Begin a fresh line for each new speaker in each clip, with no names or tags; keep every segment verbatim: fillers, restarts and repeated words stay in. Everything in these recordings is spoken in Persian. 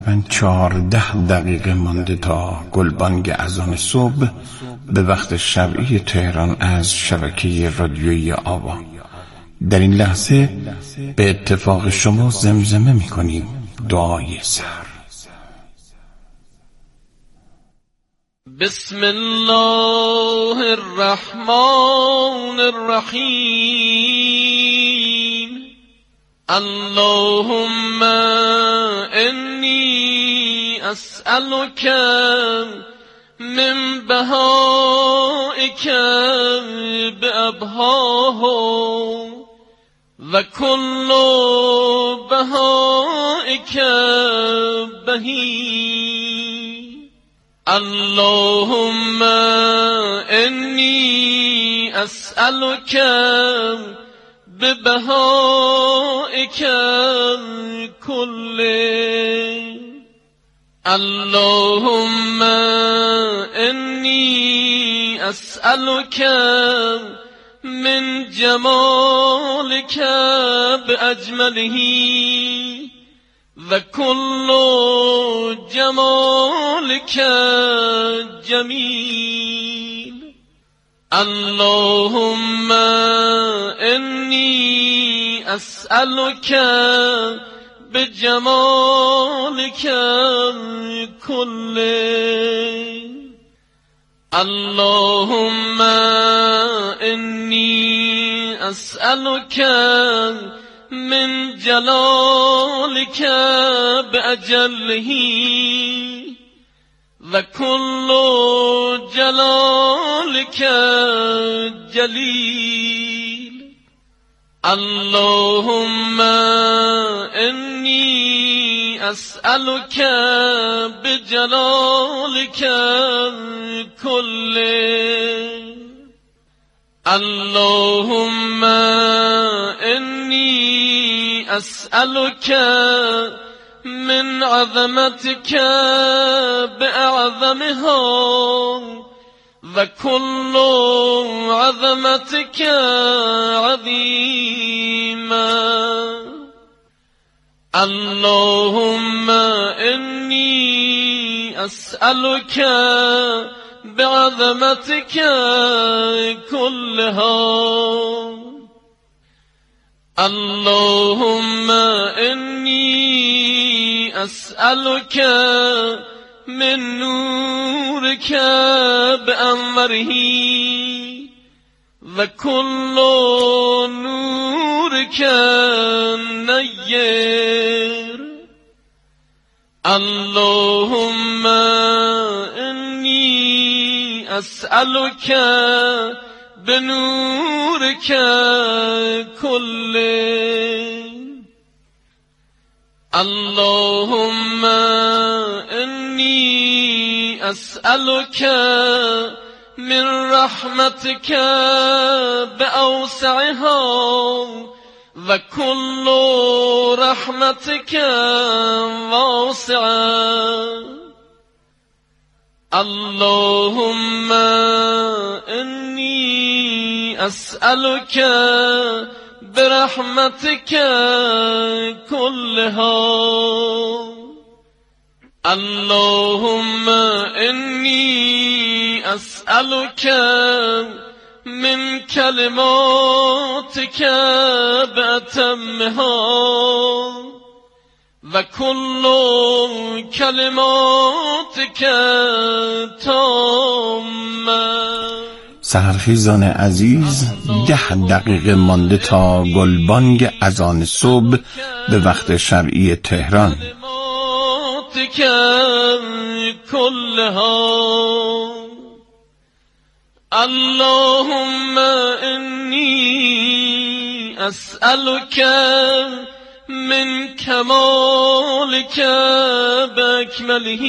من چهارده دقیقه مانده تا گلبانگ اذان صبح به وقت شرعی تهران از شبکه رادیویی آوا. در این لحظه به اتفاق شما زمزمه می‌کنیم دعای سحر.
بسم الله الرحمن الرحیم. اللهم انی اسألک من بهائک بأبهاه و کل بهائک بهی. اللهم انی اسألک ببهائک کله. اللهم انی اسألک من جمالک باجمله و کل جمالک جمیل. اللهم انی اسألک بجمالک کله. اللهم انی اسألک من جلالک باجله و کل جلالک جلیل. اللهم انی اسألک بجلالک کله. اللهم انی اسألک من عظمتك بأعظمها و کل عظمتك عظیما. اللهم انی اسألك بعظمتك كلها. اللهم انی اسألك من نورك بأنوره و کل نورك نیر. اللهم انی اسألك بنورك كله. اللهم انی اسألك من رحمتك بأوسعها و کل رحمتك واسعة. اللهم انی اسألك برحمتك كلها. اللهم انی اسألك من كلماتك بأتمها و کل کلماتک تامه.
سحرخیزان عزیز، ده دقیقه مانده تا گلبانگ اذان صبح به وقت شرعی تهران.
کلماتک کلها. اللهم انی اسألک من کمالک باکمله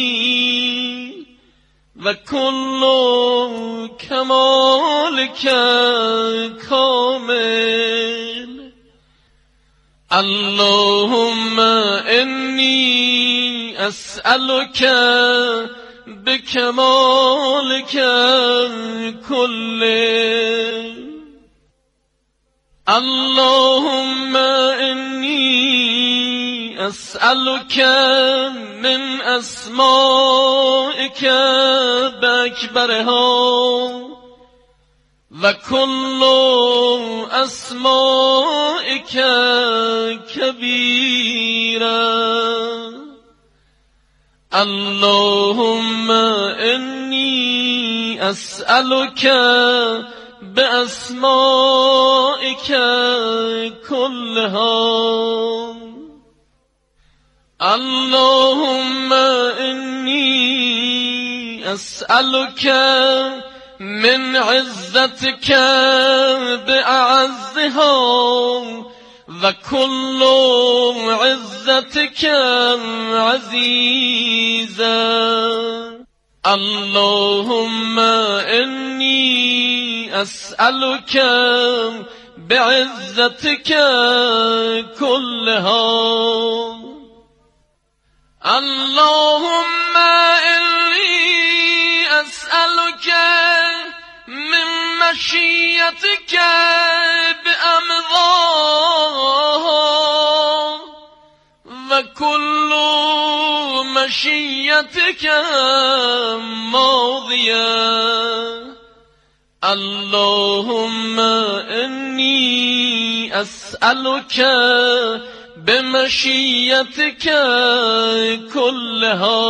و کل کمالک کامل. اللهم انی اسألک بکمالک کله. اللهم انی أسألك من أسمائك بأكبرها وكل أسمائك كبيرا. اللهم إني أسألك بأسمائك كلها. اللهم إني أسألك من عزتك بأعزها وكل عزتك عزيزا. اللهم إني أسألك بعزتك كلها. اللهم إني أسألك من مشيتك بأمضاها وكل مشيتك ماضية. اللهم إني أسألك بمشيتك كلها.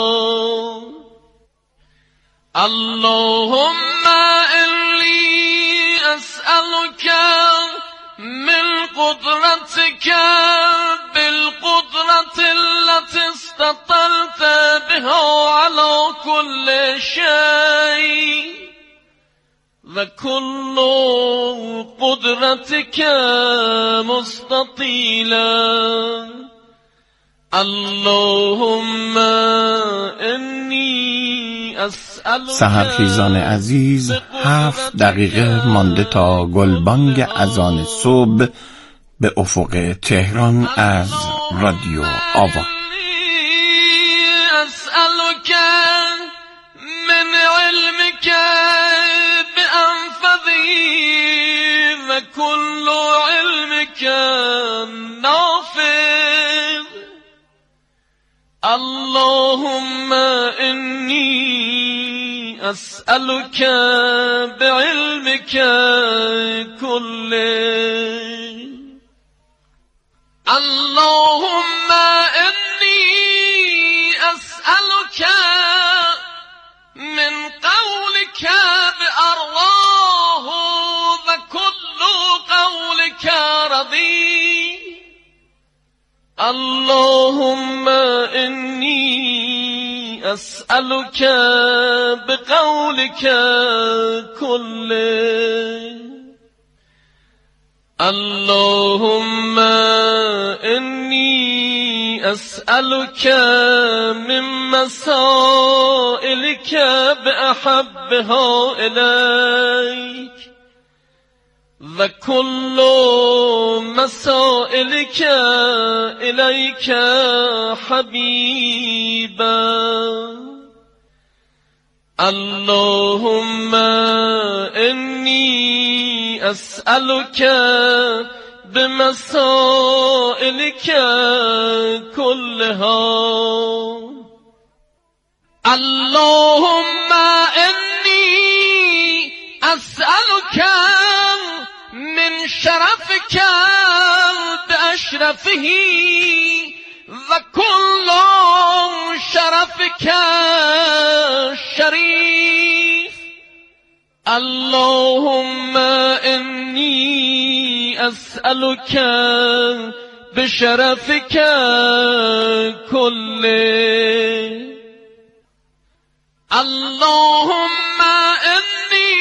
اللهم إني أسألك من قدرتك بالقدرة التي استطلت بها على كل شيء وكل قدرتك مستطيلا. اللهم إني أسألك.
سحرخیزان عزیز، هفت دقیقه مانده تا گلبانگ اذان صبح به افق تهران از رادیو آوا.
أسألك من علمك بأنفذه وكل علمك نافذ. اللهم إني أسألك بعلمك كله. اللهم إني أسألك من قولك بأرضاه وكل قولك رضي. اللهم إني أسألك بقولك كله. اللهم إني أسألك من مسائلك بأحبها إليك وكل مسائلك إليك حبيبا. اللهم إني أسألك بمسائلك كلها. اللهم إني أسألك من شرفك بأشرفه وكل شرفك شريف. اللهم إني أسألك بشرفك كله. اللهم إني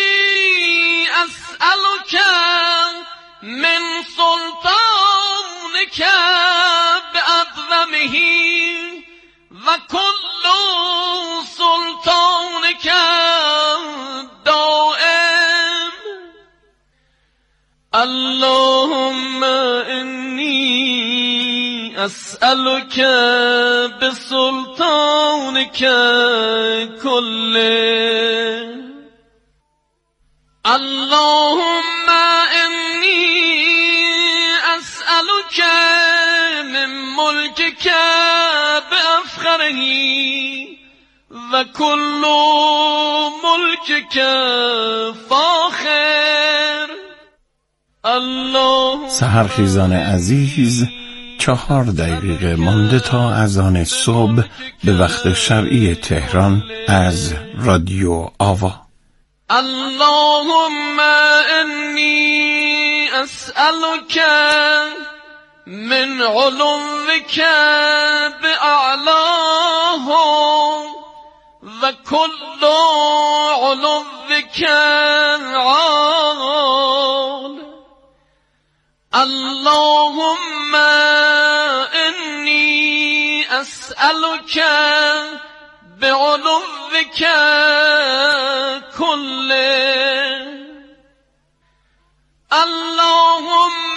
أسألك من سلطانك بأعظمه وكل سلطانك دائم. اللهم إني أسألك بسلطانك كله. اللهم إني أسألك من ملكك بأفخره وكل ملكك فاخر. الله.
سحرخیزان عزیز، چهار دقیقه مانده تا اذان صبح به وقت شرعی تهران از رادیو آوا.
اللهم انی اسألك من علوك بأعلاه و كل علوك عال. اللهم انی اسألك بعلوك كله. اللهم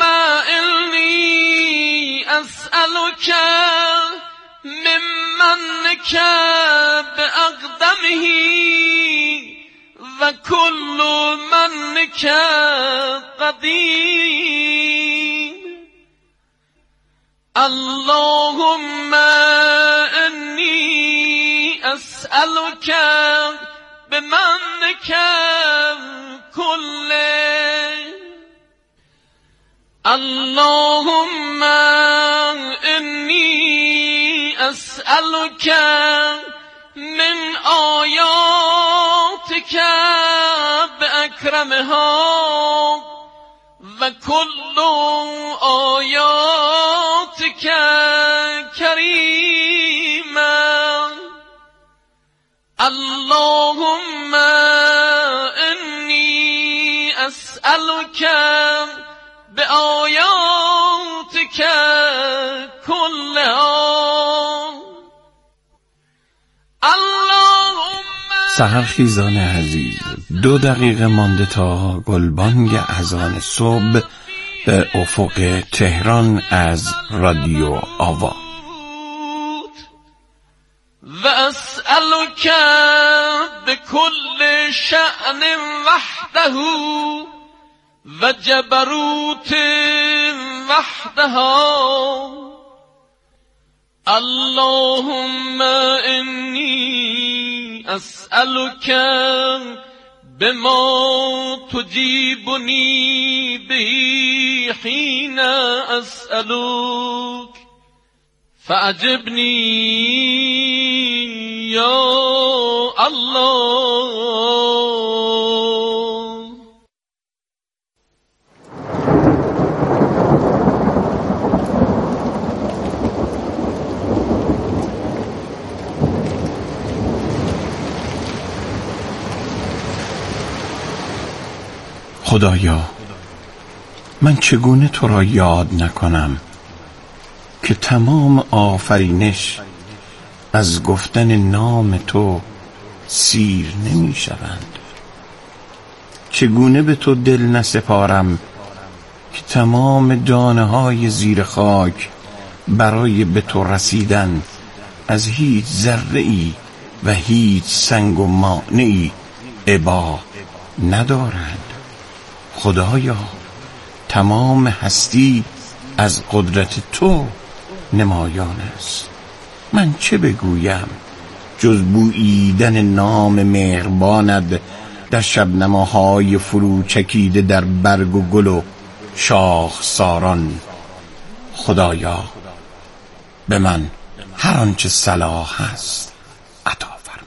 انی اسألك ممنك بأقدمه و كل منك قدیم. اللهم انی اسألك بمنك كله. اللهم انی اسألك من آیاتك بأکرمها و كل آیاتك کریما. اللهم انی اسألك بآیاتك كلها.
سحرخیزان عزیز، دو دقیقه مانده تا گلبانگ اذان صبح به افق تهران از رادیو آوا.
و اسألك بكل شأن وحده و جبروت وحدها. اللهم انی اسألك بما تجيبني به حين اسألك فأجبني یا الله.
خدایا، من چگونه تو را یاد نکنم که تمام آفرینش از گفتن نام تو سیر نمی شوند. چگونه به تو دل نسپارم که تمام دانه های زیر خاک برای به تو رسیدن از هیچ ذره‌ای و هیچ سنگ و مانعی ابا ندارند. خدایا، تمام هستی از قدرت تو نمایان است. من چه بگویم جز بوییدن نام مهربانت در شبنماهای فرو چکیده در برگ و گل و شاخ ساران. خدایا، به من هر آنچه صلاح است عطا فرما.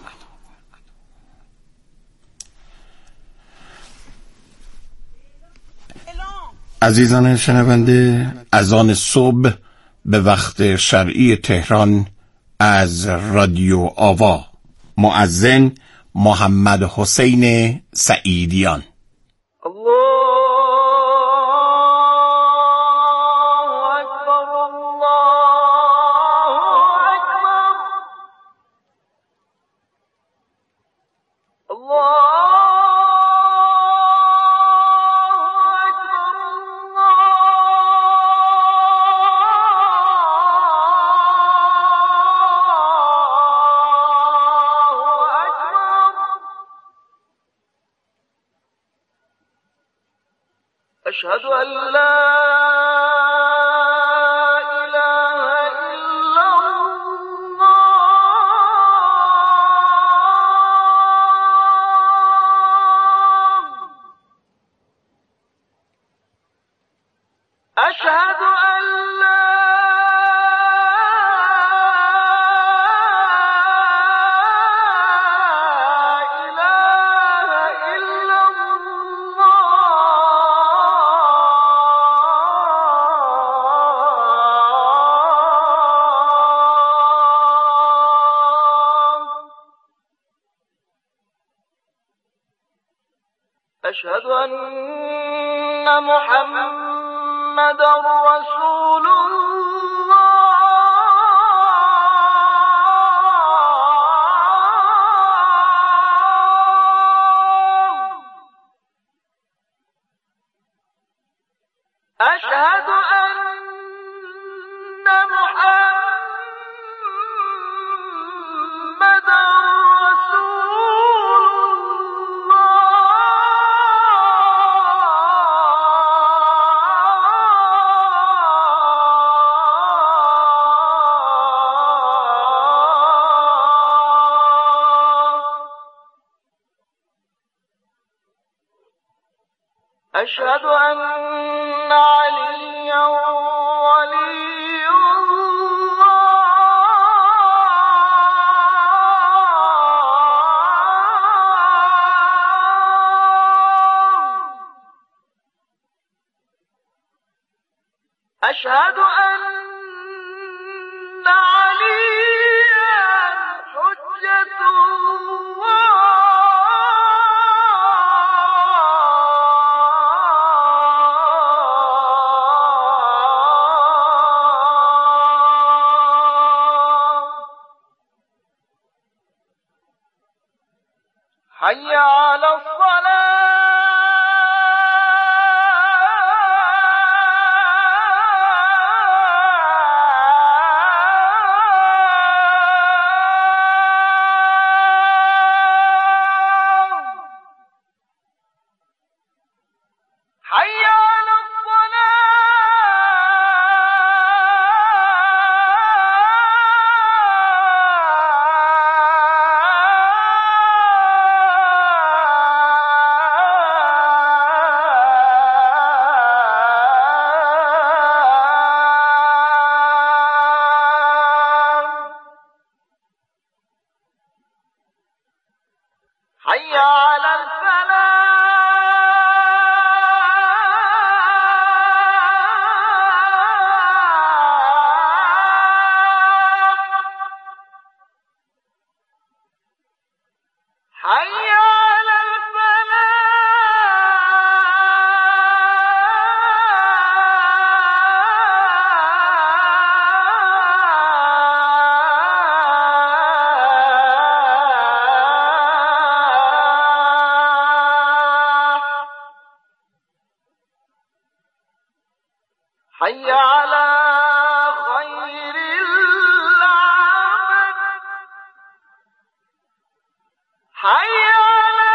عزیزان شنونده، اذان صبح به وقت شرعی تهران از رادیو آوا. مؤذن محمد حسین سعیدیان.
أشهد أن لا إله إلا
أشهد أن محمدا رسول الله. أشهد أن محمدا رسول الله. أشهد أن عليا ولي الله. أشهد أن عليا حجة الله. حي على الصلاة. حي على حي على الفلاح. حي على حي على خير العمل. حي على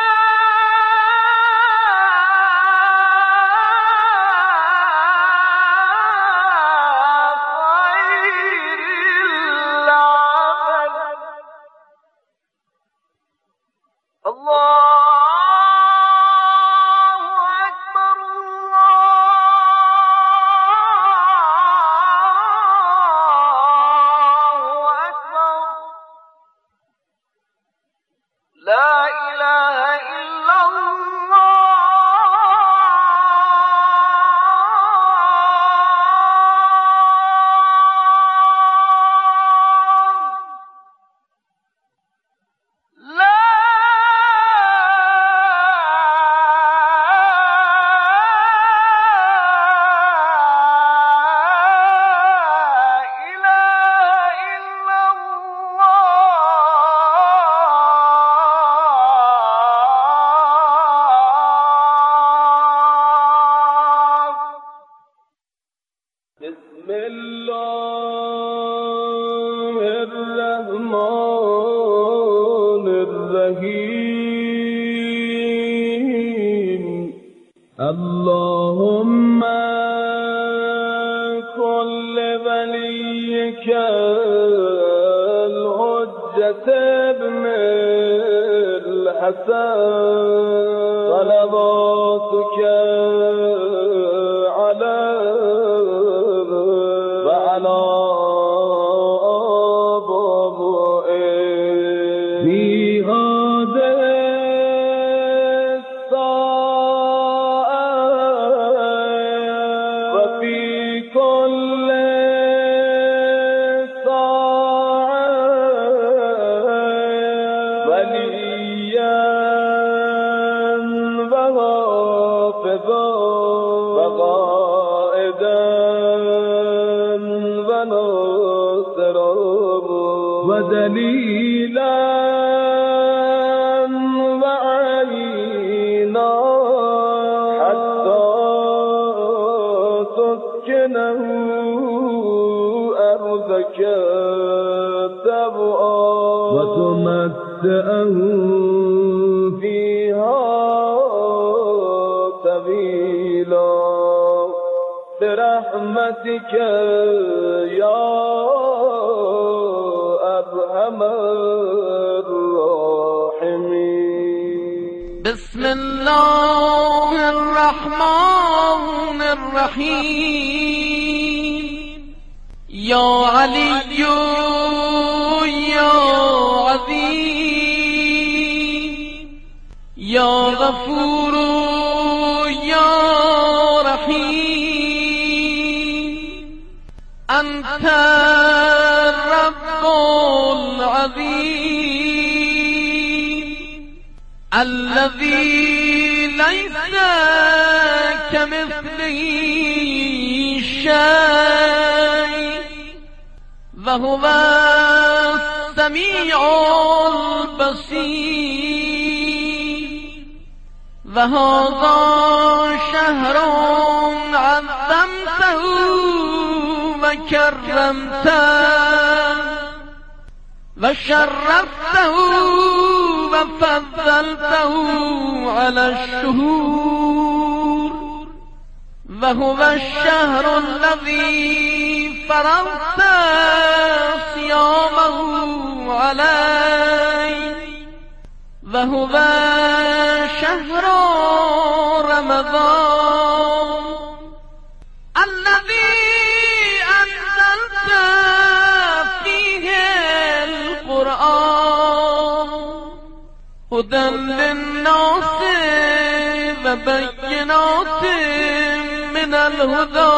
خير العمل. الله لا إله إلا الله. لا بسم الله الرحمن الرحيم. اللهم كل وليك الحجة ابن الحسن صلواتك على وعلى آبائه في هذه الساعة وفي كل ساعة وليا وغيرا وتمتعه فيها طويلا برحمتك يا أرحم الراحمين.
بسم الله الرحمن الرحيم. يا علي يا عظيم يا غفور يا رحيم أنت الرب العظيم الذي ليس كمثله شيء وهو السميع البصير. وهذا شهر عظمته وكرمته وشرفته وفضلته على الشهور. وهو الشهر الذي فرضت صيامه عليه. وهو شهر رمضان الذي أنزلت فيه القرآن هدى للناس وبينات من الهدى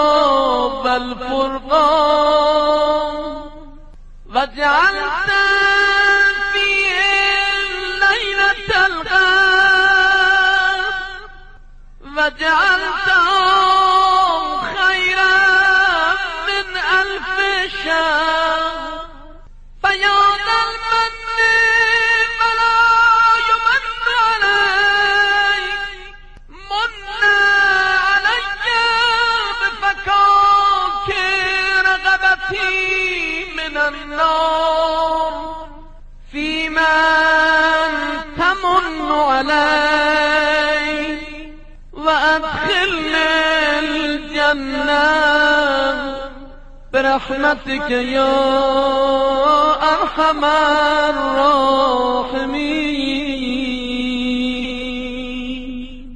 والفرقان. وجعلت فيه ليلة القدر وجعلته خيرا من ألف شهر. فيا ذا المن فلا يمن عليك من علي بفكاك رغبتي من النار. في من تمن علي وأدخلني الجنة برحمتك يا أرحم الراحمين.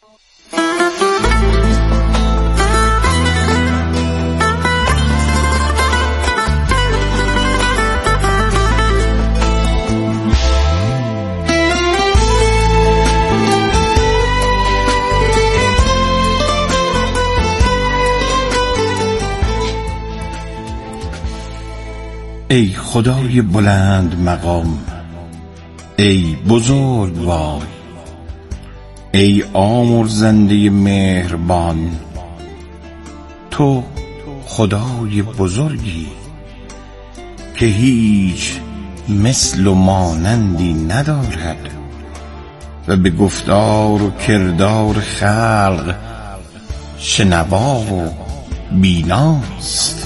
ای خدای بلند مقام، ای بزرگوار، ای آمرزنده مهربان، تو خدای بزرگی که هیچ مثل و مانندی ندارد و به گفتار و کردار خلق شنوا و بیناست.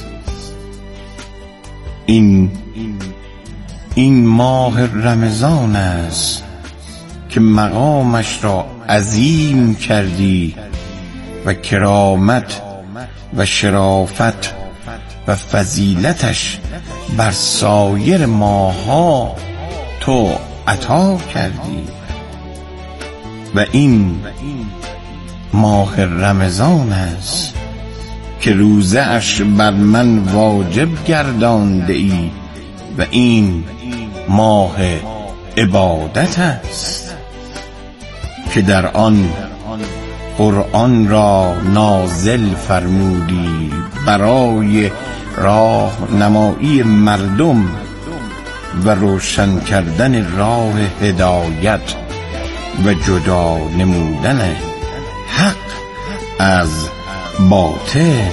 این این ماه رمضان است که مقامش را عظیم کردی و کرامت و شرافت و فضیلتش بر سایر ماه‌ها تو عطا کردی. و این ماه رمضان است که روزه اش بر من واجب گردانده ای و این ماه عبادت است که در آن قرآن را نازل فرمودی برای راه نمایی مردم و روشن کردن راه هدایت و جدا نمودن حق از باطل.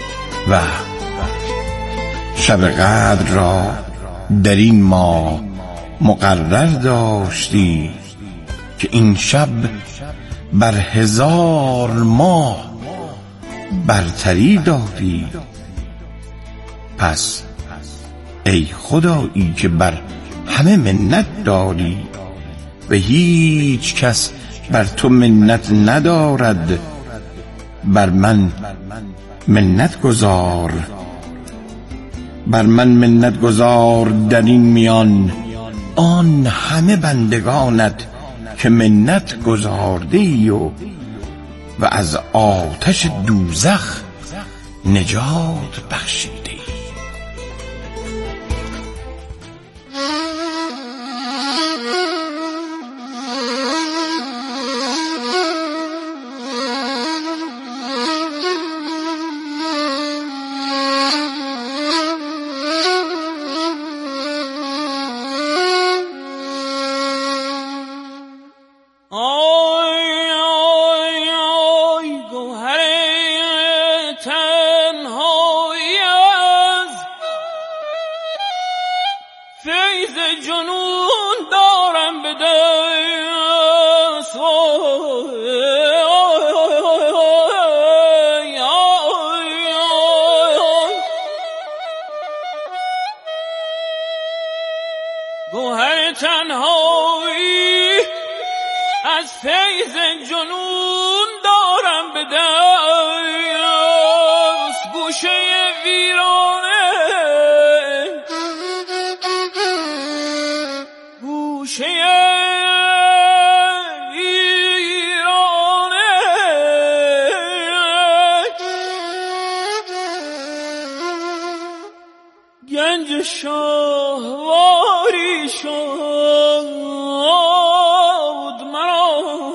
و شب قدر را در این ماه مقرر داشتی که این شب بر هزار ماه برتری داری. پس ای خدایی که بر همه منت داری و هیچ کس بر تو منت ندارد، بر من منت گذار، بر من منت گذار در این میان آن همه بندگانت که منت گذارده ای و و از آتش دوزخ نجات بخشیده ای.
فیض جنون دارم به دست، گوهر تنهایی از فیض جنون دارم به دست، گوشه ویرانه گوشه ویرانه گنج شاهواری شد مرا،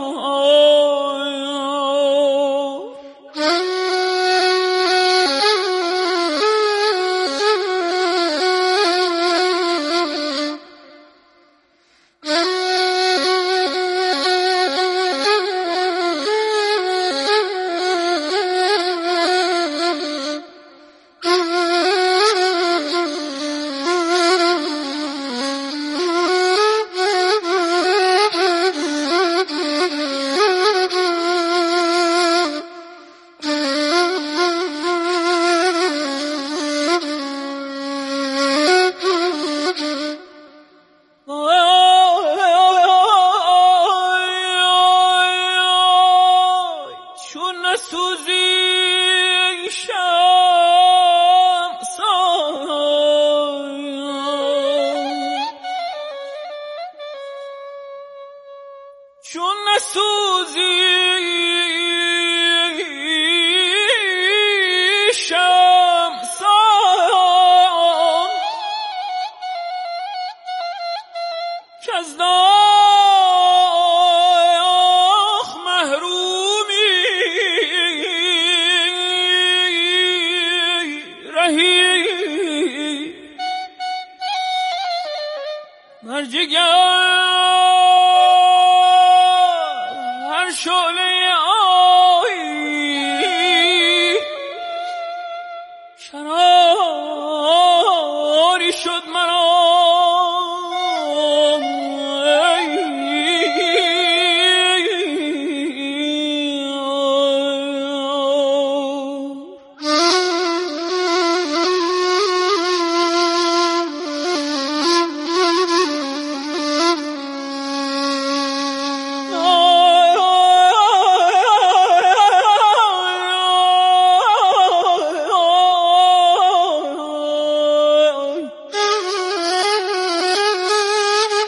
چون نسوزی شمسان که از داغ محرومی رهی بر جگر شعله آی